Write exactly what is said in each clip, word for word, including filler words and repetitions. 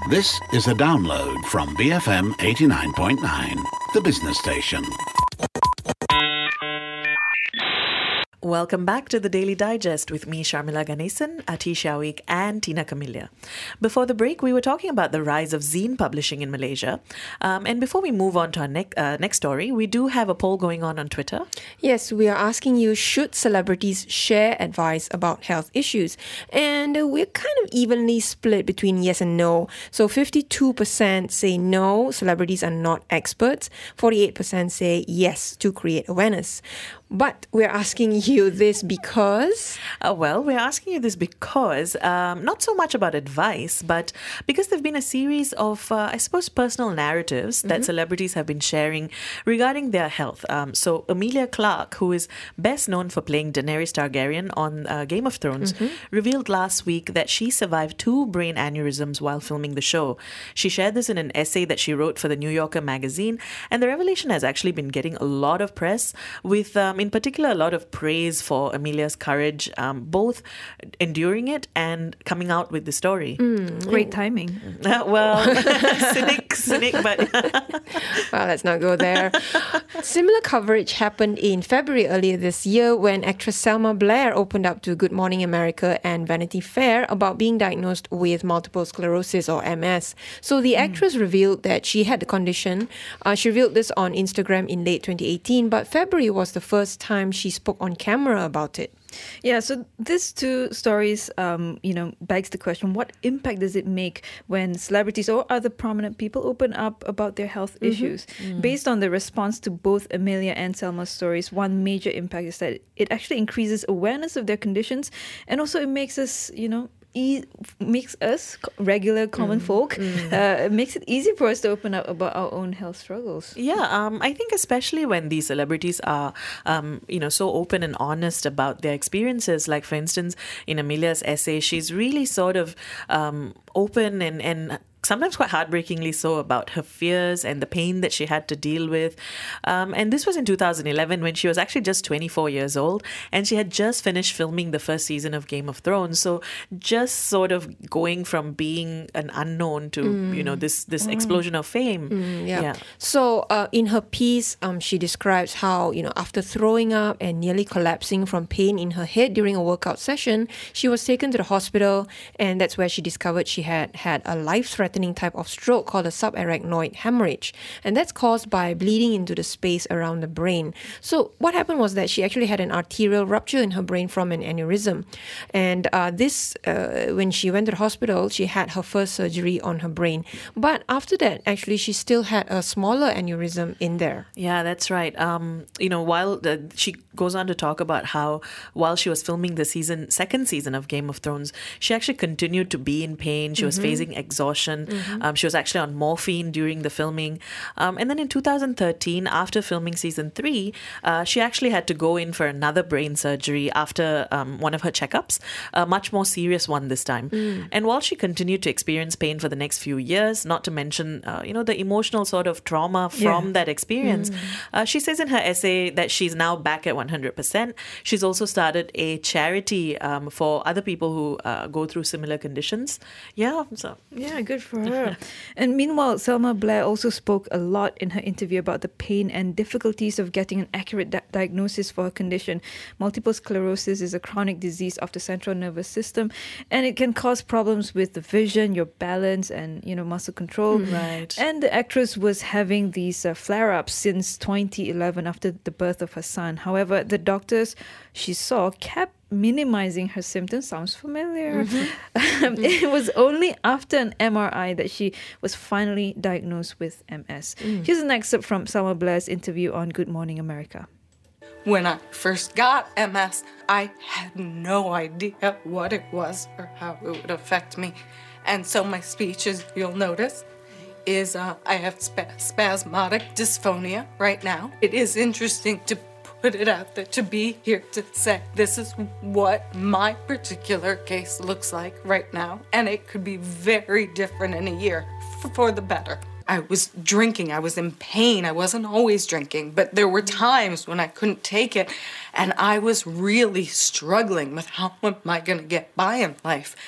This is a download from B F M eighty-nine point nine, the business station. Welcome back to the Daily Digest with me, Sharmila Ganesan, Atish Shawik and Tina Camilla. Before the break, we were talking about the rise of zine publishing in Malaysia. Um, and before we move on to our ne- uh, next story, we do have a poll going on on Twitter. Yes, we are asking you, should celebrities share advice about health issues? And uh, we're kind of evenly split between yes and no. So fifty-two percent say no, celebrities are not experts. forty-eight percent say yes to create awareness. But we're asking you this because... Uh, well, we're asking you this because, um, not so much about advice, but because there have been a series of, uh, I suppose, personal narratives mm-hmm. that celebrities have been sharing regarding their health. Um, so Emilia Clarke, who is best known for playing Daenerys Targaryen on uh, Game of Thrones, mm-hmm. revealed last week that she survived two brain aneurysms while filming the show. She shared this in an essay that she wrote for the New Yorker magazine, and the revelation has actually been getting a lot of press, with... Um, in particular, a lot of praise for Emilia's courage, um, both enduring it and coming out with the story. Mm, great timing. Uh, well, cynic, cynic, but... well, let's not go there. Similar coverage happened in February earlier this year when actress Selma Blair opened up to Good Morning America and Vanity Fair about being diagnosed with multiple sclerosis or M S. So the actress mm. revealed that she had the condition. Uh, she revealed this on Instagram in late twenty eighteen, but February was the first time she spoke on camera about it. Yeah, so these two stories, um, you know, begs the question, what impact does it make when celebrities or other prominent people open up about their health mm-hmm. issues? Mm. Based on the response to both Emilia and Selma's stories, one major impact is that it actually increases awareness of their conditions, and also it makes us, you know, E- makes us regular common mm, folk mm. Uh, it makes it easy for us to open up about our own health struggles. Yeah, um, I think especially when these celebrities are, um, you know, so open and honest about their experiences. Like, for instance, in Emilia's essay, she's really sort of um, open and and. sometimes quite heartbreakingly so, about her fears and the pain that she had to deal with. Um, and this was in two thousand eleven when she was actually just twenty-four years old, and she had just finished filming the first season of Game of Thrones. So just sort of going from being an unknown to, mm. you know, this, this mm. explosion of fame. Mm, yeah. yeah. So uh, in her piece, um, she describes how, you know, after throwing up and nearly collapsing from pain in her head during a workout session, she was taken to the hospital, and that's where she discovered she had had a life-threatening type of stroke called a subarachnoid hemorrhage, and that's caused by bleeding into the space around the brain. So what happened was that she actually had an arterial rupture in her brain from an aneurysm, and uh, this uh, when she went to the hospital, she had her first surgery on her brain, but after that actually she still had a smaller aneurysm in there. Yeah, that's right. Um, you know, while the, she goes on to talk about how while she was filming the season second season of Game of Thrones, she actually continued to be in pain. She mm-hmm. was facing exhaustion. Mm-hmm. Um, she was actually on morphine during the filming. Um, and then in two thousand thirteen, after filming season three, uh, she actually had to go in for another brain surgery after um, one of her checkups, a much more serious one this time. Mm. And while she continued to experience pain for the next few years, not to mention, uh, you know, the emotional sort of trauma from yeah. that experience, mm. uh, she says in her essay that she's now back at one hundred percent. She's also started a charity um, for other people who uh, go through similar conditions. Yeah, so. Yeah, good for her. And meanwhile, Selma Blair also spoke a lot in her interview about the pain and difficulties of getting an accurate di- diagnosis for her condition. Multiple sclerosis is a chronic disease of the central nervous system, and it can cause problems with the vision, your balance, and, you know, muscle control. Mm. Right. And the actress was having these uh, flare-ups since twenty eleven after the birth of her son. However, the doctors she saw kept minimizing her symptoms. Sounds familiar. Mm-hmm. It was only after an M R I that she was finally diagnosed with M S. Mm. Here's an excerpt from Selma Blair's interview on Good Morning America. When I first got M S, I had no idea what it was or how it would affect me. And so my speech, as you'll notice, is uh, I have sp- spasmodic dysphonia right now. It is interesting to put it out there, to be here to say this is what my particular case looks like right now, and it could be very different in a year f- for the better. I was drinking, I was in pain, I wasn't always drinking, but there were times when I couldn't take it, and I was really struggling with how am I going to get by in life.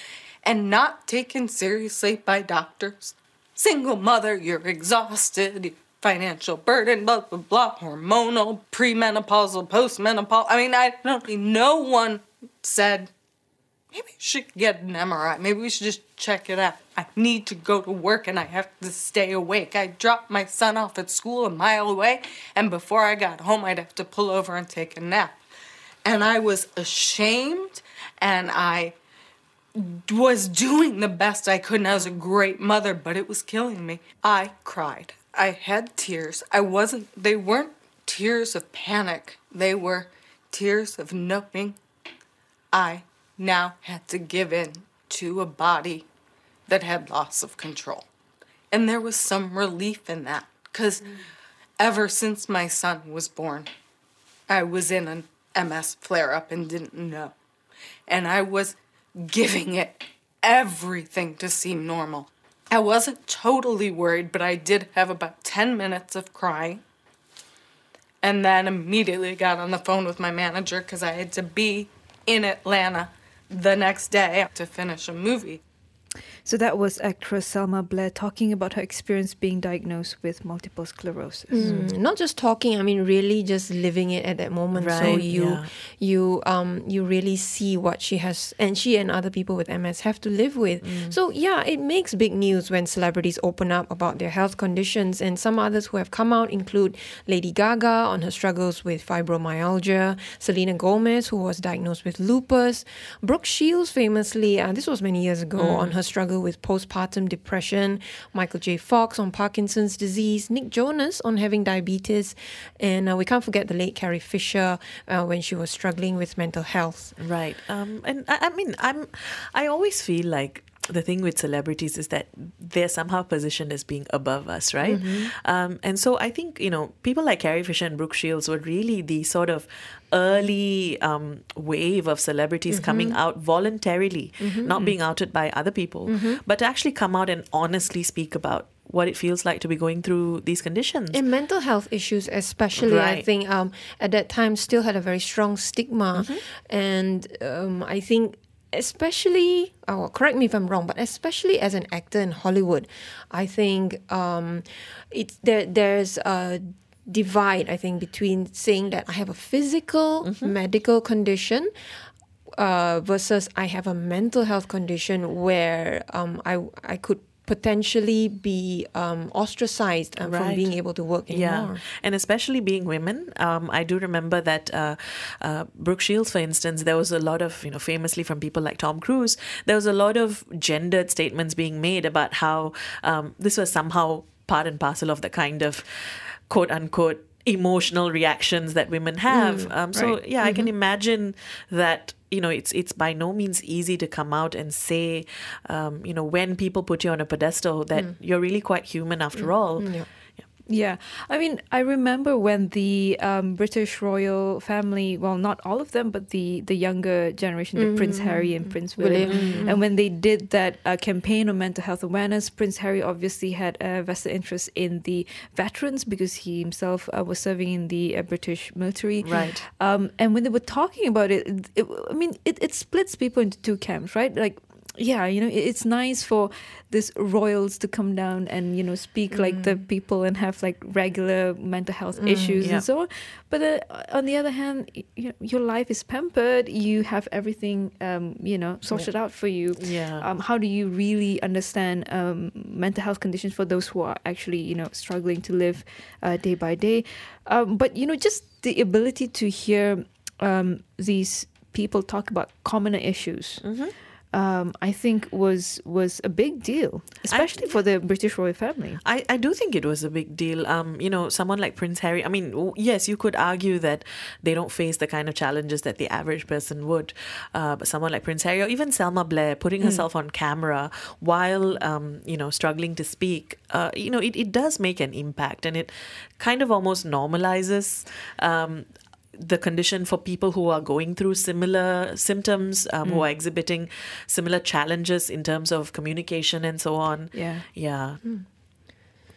and not taken seriously by doctors. Single mother, you're exhausted, financial burden, blah, blah, blah, hormonal, premenopausal, postmenopausal. I mean, I don't no one said, maybe you should get an M R I. Maybe we should just check it out. I need to go to work and I have to stay awake. I dropped my son off at school a mile away, and before I got home, I'd have to pull over and take a nap. And I was ashamed, and I was doing the best I could, and I was a great mother, but it was killing me. I cried. I had tears. I wasn't, they weren't tears of panic. They were tears of knowing I now had to give in to a body that had loss of control. And there was some relief in that, because mm. ever since my son was born, I was in an M S flare-up and didn't know. And I was giving it everything to seem normal. I wasn't totally worried, but I did have about ten minutes of crying. And then immediately got on the phone with my manager because I had to be in Atlanta the next day to finish a movie. So that was actress Selma Blair talking about her experience being diagnosed with multiple sclerosis. Mm, not just talking, I mean, really just living it at that moment. Right, so you, yeah. you, um, you really see what she has, and she and other people with M S have to live with. Mm. So yeah, it makes big news when celebrities open up about their health conditions, and some others who have come out include Lady Gaga on her struggles with fibromyalgia, Selena Gomez, who was diagnosed with lupus, Brooke Shields famously, uh, this was many years ago, mm. on her struggle with postpartum depression, Michael J. Fox on Parkinson's disease, Nick Jonas on having diabetes, and uh, we can't forget the late Carrie Fisher uh, when she was struggling with mental health. Right. Um, and I, I mean, I'm, I always feel like the thing with celebrities is that they're somehow positioned as being above us, right? Mm-hmm. Um, and so I think, you know, people like Carrie Fisher and Brooke Shields were really the sort of early um, wave of celebrities mm-hmm. coming out voluntarily, mm-hmm. not being outed by other people, mm-hmm. but to actually come out and honestly speak about what it feels like to be going through these conditions. And mental health issues especially, right. I think um, at that time still had a very strong stigma. Mm-hmm. And um, I think especially, oh, correct me if I'm wrong, but especially as an actor in Hollywood, I think um, it's there. There's a divide, I think, between saying that I have a physical mm-hmm. medical condition uh, versus I have a mental health condition where um, I I could potentially be um, ostracized um, right. from being able to work anymore. Yeah, and especially being women. Um, I do remember that uh, uh, Brooke Shields, for instance, there was a lot of, you know, famously from people like Tom Cruise, there was a lot of gendered statements being made about how um, this was somehow part and parcel of the kind of quote unquote emotional reactions that women have. Mm, um, so right. yeah, mm-hmm. I can imagine that, you know, it's it's by no means easy to come out and say, um, you know, when people put you on a pedestal that mm. you're really quite human after mm. all. Mm, yeah. Yeah, I mean, I remember when the um, British royal family, well, not all of them, but the, the younger generation, the mm-hmm. Prince Harry and Prince William, mm-hmm. and when they did that uh, campaign on mental health awareness, Prince Harry obviously had a vested interest in the veterans because he himself uh, was serving in the uh, British military. Right. Um, and when they were talking about it, it, it I mean, it, it splits people into two camps, right? Like, yeah, you know, it's nice for these royals to come down and, you know, speak mm. like the people and have like regular mental health mm, issues yeah. and so on. But uh, on the other hand, you, your life is pampered. You have everything, um, you know, sorted yeah. out for you. Yeah. Um, how do you really understand um, mental health conditions for those who are actually, you know, struggling to live uh, day by day? Um, but, you know, just the ability to hear um, these people talk about commoner issues. Mm-hmm. Um, I think was was a big deal, especially I, for the British royal family. I, I do think it was a big deal. Um, you know, someone like Prince Harry, I mean, yes, you could argue that they don't face the kind of challenges that the average person would. Uh, but someone like Prince Harry or even Selma Blair putting mm. herself on camera while, um, you know, struggling to speak, uh, you know, it, it does make an impact, and it kind of almost normalizes um the condition for people who are going through similar symptoms, um, mm. who are exhibiting similar challenges in terms of communication and so on. Yeah. Yeah. Mm.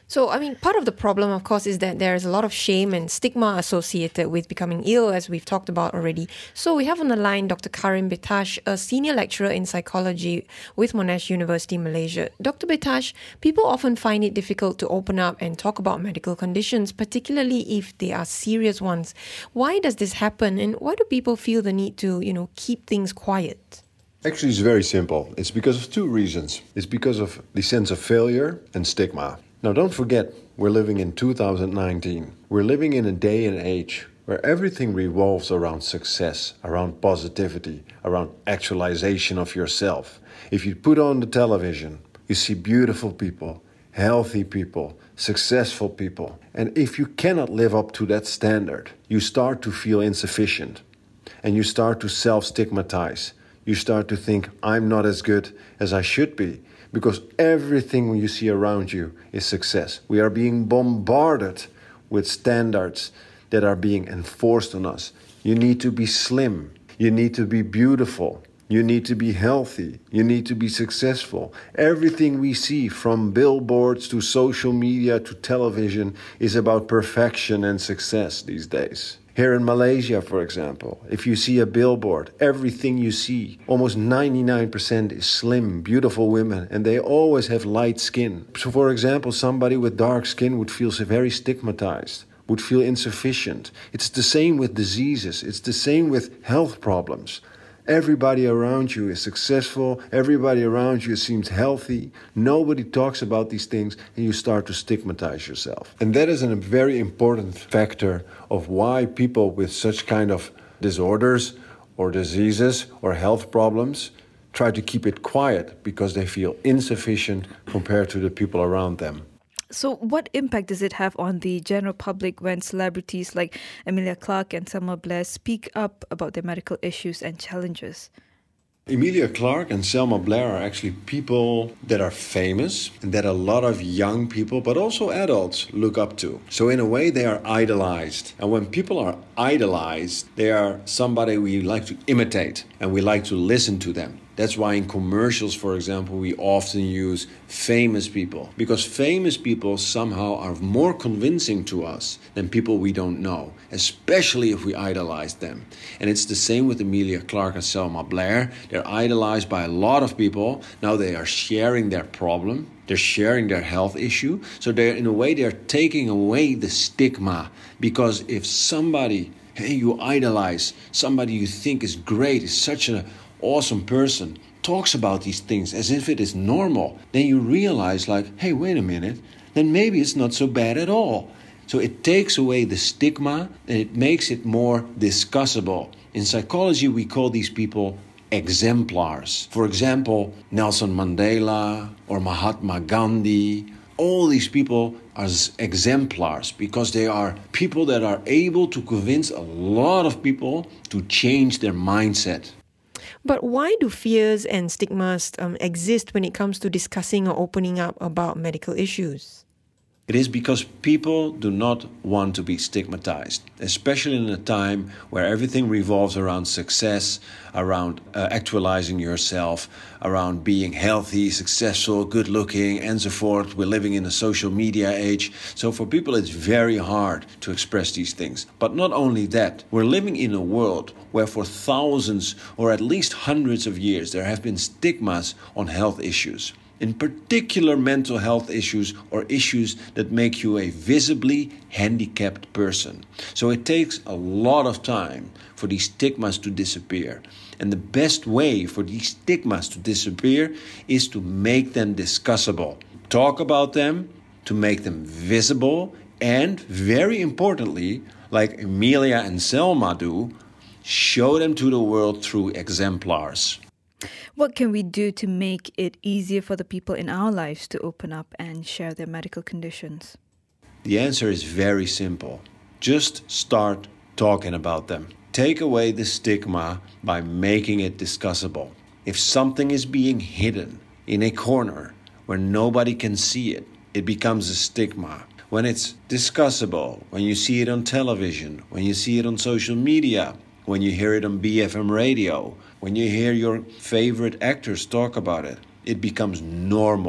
So, I mean, part of the problem, of course, is that there is a lot of shame and stigma associated with becoming ill, as we've talked about already. So we have on the line Doctor Karim Betash, a senior lecturer in psychology with Monash University, Malaysia. Doctor Betash, people often find it difficult to open up and talk about medical conditions, particularly if they are serious ones. Why does this happen, and why do people feel the need to, you know, keep things quiet? Actually, it's very simple. It's because of two reasons. It's because of the sense of failure and stigma. Now, don't forget, we're living in two thousand nineteen. We're living in a day and age where everything revolves around success, around positivity, around actualization of yourself. If you put on the television, you see beautiful people, healthy people, successful people. And if you cannot live up to that standard, you start to feel insufficient and you start to self-stigmatize. You start to think, I'm not as good as I should be. Because everything you see around you is success. We are being bombarded with standards that are being enforced on us. You need to be slim. You need to be beautiful. You need to be healthy. You need to be successful. Everything we see, from billboards to social media to television, is about perfection and success these days. Here in Malaysia, for example, if you see a billboard, everything you see, almost ninety-nine percent is slim, beautiful women, and they always have light skin. So, for example, somebody with dark skin would feel very stigmatized, would feel insufficient. It's the same with diseases. It's the same with health problems. Everybody around you is successful. Everybody around you seems healthy. Nobody talks about these things, and you start to stigmatize yourself. And that is a very important factor of why people with such kind of disorders or diseases or health problems try to keep it quiet, because they feel insufficient compared to the people around them. So what impact does it have on the general public when celebrities like Emilia Clarke and Selma Blair speak up about their medical issues and challenges? Emilia Clarke and Selma Blair are actually people that are famous and that a lot of young people, but also adults, look up to. So in a way, they are idolized. And when people are idolized, they are somebody we like to imitate and we like to listen to them. That's why in commercials, for example, we often use famous people, because famous people somehow are more convincing to us than people we don't know, especially if we idolize them. And it's the same with Emilia Clarke and Selma Blair. They're idolized by a lot of people. Now they are sharing their problem. They're sharing their health issue. So they're, in a way, they're taking away the stigma, because if somebody, hey, you idolize, somebody you think is great, is such an awesome person, talks about these things as if it is normal, then you realize, like, hey, wait a minute, then maybe it's not so bad at all. So it takes away the stigma and it makes it more discussable. In psychology, we call these people exemplars. For example, Nelson Mandela or Mahatma Gandhi. All these people are exemplars because they are people that are able to convince a lot of people to change their mindset. But why do fears and stigmas um, exist when it comes to discussing or opening up about medical issues? It is because people do not want to be stigmatized, especially in a time where everything revolves around success, around uh, actualizing yourself, around being healthy, successful, good looking, and so forth. We're living in a social media age. So for people, it's very hard to express these things. But not only that, we're living in a world where for thousands or at least hundreds of years, there have been stigmas on health issues. In particular, mental health issues or issues that make you a visibly handicapped person. So it takes a lot of time for these stigmas to disappear. And the best way for these stigmas to disappear is to make them discussable. Talk about them, to make them visible, and very importantly, like Emilia and Selma do, show them to the world through exemplars. What can we do to make it easier for the people in our lives to open up and share their medical conditions? The answer is very simple. Just start talking about them. Take away the stigma by making it discussable. If something is being hidden in a corner where nobody can see it, it becomes a stigma. When it's discussable, when you see it on television, when you see it on social media, when you hear it on B F M radio, when you hear your favorite actors talk about it, it becomes normal.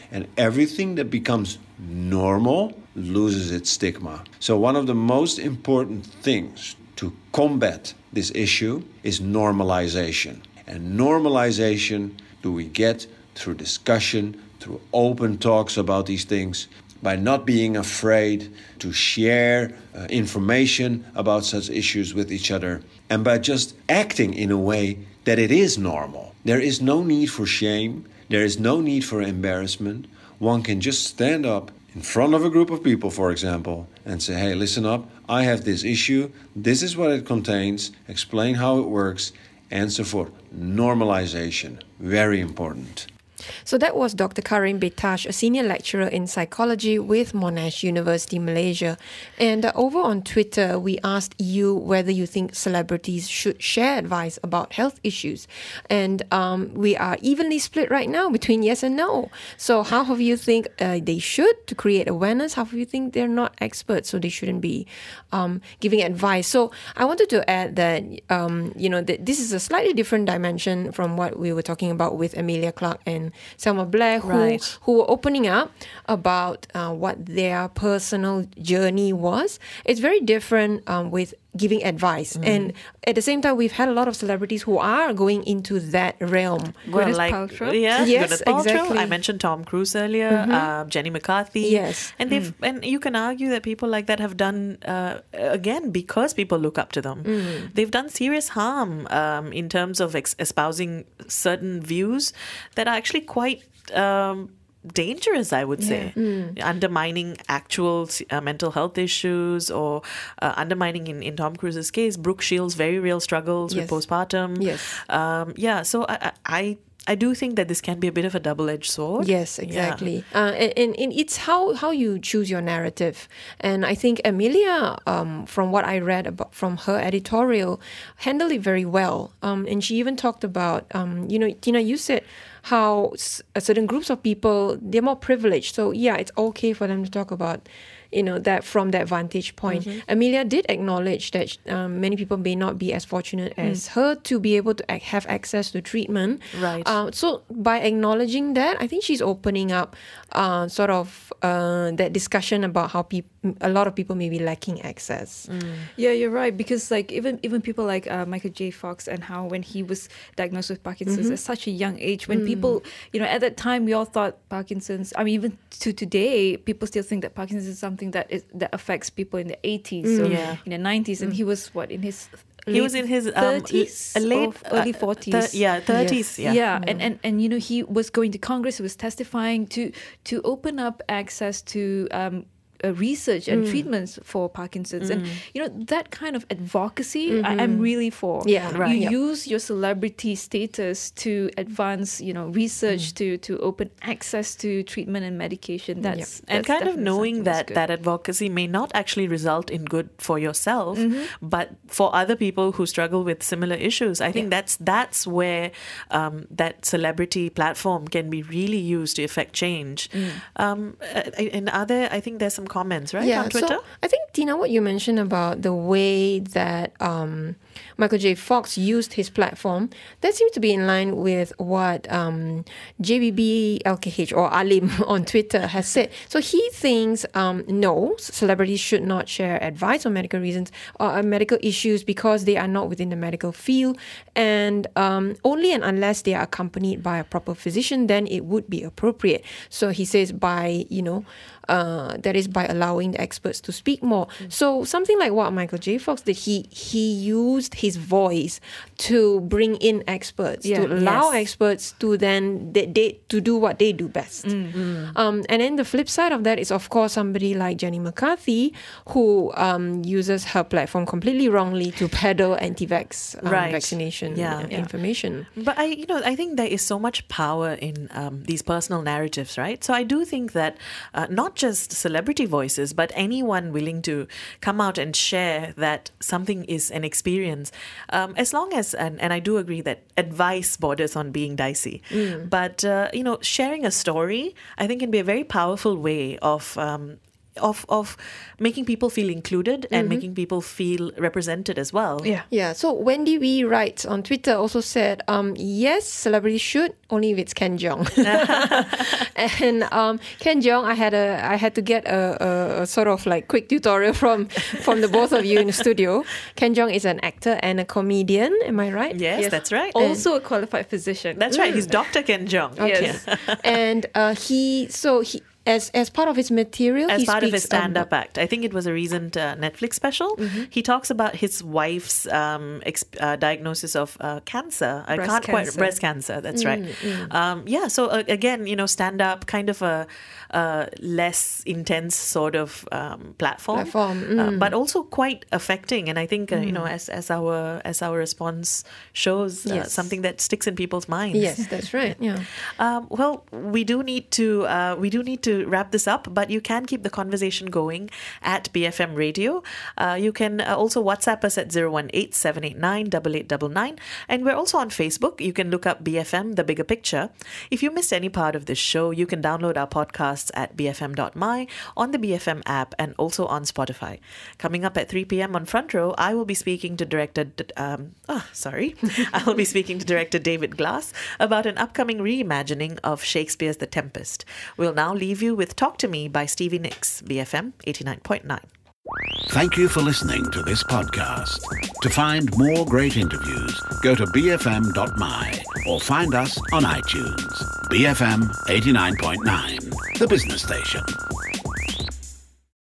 And everything that becomes normal loses its stigma. So one of the most important things to combat this issue is normalization. And normalization do we get through discussion, through open talks about these things, by not being afraid to share uh, information about such issues with each other, and by just acting in a way that it is normal. There is no need for shame. There is no need for embarrassment. One can just stand up in front of a group of people, for example, and say, hey, listen up, I have this issue, this is what it contains, explain how it works, and so forth. Normalization, very important. So that was Doctor Karim Betash, a senior lecturer in psychology with Monash University, Malaysia. And uh, over on Twitter, we asked you whether you think celebrities should share advice about health issues. And um, we are evenly split right now between yes and no. So how of you think uh, they should to create awareness? How of you think they're not experts, so they shouldn't be um, giving advice? So I wanted to add that, um, you know, that this is a slightly different dimension from what we were talking about with Emilia Clarke and Selma Blair, who, Right. who were opening up about uh, what their personal journey was. It's very different um, with giving advice. Mm. And at the same time, we've had a lot of celebrities who are going into that realm. Well, Gwyneth like, Paltrow? yeah, Yes, Gwyneth Paltrow. exactly. I mentioned Tom Cruise earlier, uh, Jenny McCarthy. Yes. and they've and you can argue that people like that have done uh, again because people look up to them. They've done serious harm um, in terms of ex- espousing certain views that are actually quite. Um, dangerous, I would say, undermining actual uh, mental health issues, or uh, undermining in, in Tom Cruise's case, Brooke Shields' very real struggles Yes. with postpartum. Yes. Um, yeah, so I, I I do think that this can be a bit of a double-edged sword. Yes, Yeah. exactly. Uh, and, and, and it's how, how you choose your narrative. And I think Emilia, um, from what I read about from her editorial, handled it very well. Um, and she even talked about, um, you know, Tina, you said how s- certain groups of people, they're more privileged. So yeah, it's okay for them to talk about, you know, that from that vantage point. Amelia did acknowledge that um, many people may not be as fortunate as her to be able to ac- have access to treatment. Right. Uh, so by acknowledging that, I think she's opening up uh, sort of uh, that discussion about how peop- a lot of people may be lacking access. Yeah, you're right. Because like even even people like uh, Michael J. Fox, and how when he was diagnosed with Parkinson's at such a young age, when people, you know, at that time we all thought Parkinson's. I mean, even to today, people still think that Parkinson's is something that is that affects people in the eighties or Yeah. in the nineties. And he was what in his He was in his um, thirties, l- late or early uh, forties. thir- yeah, thirties. Yes. Yeah. and, and and you know, he was going to Congress, he was testifying to to open up access to um uh, research and treatments for Parkinson's. And you know, that kind of advocacy I, I'm really for. Yeah, right. You Yep. use your celebrity status to advance, you know, research to to open access to treatment and medication. That's, And that's kind of definitely knowing something that's that good. that advocacy may not actually result in good for yourself, Mm-hmm. but for other people who struggle with similar issues. I think that's that's where um, that celebrity platform can be really used to effect change. Mm. Um, uh, and other, I think there's some comments, right, on Twitter? So I think, Tina, what you mentioned about the way that um, Michael J. Fox used his platform, that seems to be in line with what um, J B B L K H or Alim on Twitter has said. So he thinks, um, no, celebrities should not share advice on medical reasons or uh, medical issues because they are not within the medical field. And um, only and unless they are accompanied by a proper physician, then it would be appropriate. So he says by, you know, uh, that is by allowing the experts to speak more. So something like what Michael J. Fox did, he he used his voice to bring in experts, Yeah. to allow Yes. experts to then they, they to do what they do best. Um, and then the flip side of that is, of course, somebody like Jenny McCarthy, who um, uses her platform completely wrongly to peddle anti-vax um, Right. vaccination Yeah. uh, Yeah. information. But I, you know, I think there is so much power in um, these personal narratives, right? So I do think that uh, not just celebrity voices, but anyone willing to come out and share that something is an experience, um, as long as, and, and I do agree that advice borders on being dicey, but uh, you know, sharing a story, I think, can be a very powerful way of. Um, of of making people feel included and mm-hmm. making people feel represented as well. Yeah. Yeah. So Wendy Wee writes on Twitter also said, um, yes, celebrities should, only if it's Ken Jeong. And um, Ken Jeong, I had a I had to get a, a, a sort of like quick tutorial from from the both of you in the studio. Ken Jeong is an actor and a comedian. Am I right? Yes, yes. that's right. Also and a qualified physician. That's right. He's Doctor Ken Jeong. Okay. Yes. And uh, he so he. As as part of his material, as he part of his speaks, stand-up um, act, I think it was a recent uh, Netflix special. Mm-hmm. He talks about his wife's um, exp- uh, diagnosis of uh, cancer. I breast can't cancer. quite breast cancer. That's mm, right. Mm. Um, yeah. So uh, again, you know, stand-up, kind of a uh, less intense sort of um, platform, platform. Mm. Uh, but also quite affecting. And I think uh, mm. you know, as as our as our response shows, uh, yes. something that sticks in people's minds. Yes, that's right. Yeah. Um, well, we do need to uh, we do need to wrap this up. But you can keep the conversation going at B F M Radio. Uh, you can uh, also WhatsApp us at zero one eight, seven eight nine, eight eight nine nine. And we're also on Facebook. You can look up B F M, The Bigger Picture. If you missed any part of this show, you can download our podcasts at b f m dot m y, on the B F M app, and also on Spotify. Coming up at three p.m. on Front Row, I will be speaking to director... Um, oh, sorry. I will be speaking to director David Glass about an upcoming reimagining of Shakespeare's The Tempest. We'll now leave you with Talk to Me by Stevie Nicks, B F M eighty-nine point nine. Thank you for listening to this podcast. To find more great interviews, go to b f m dot m y or find us on iTunes. B F M eighty-nine point nine, the business station.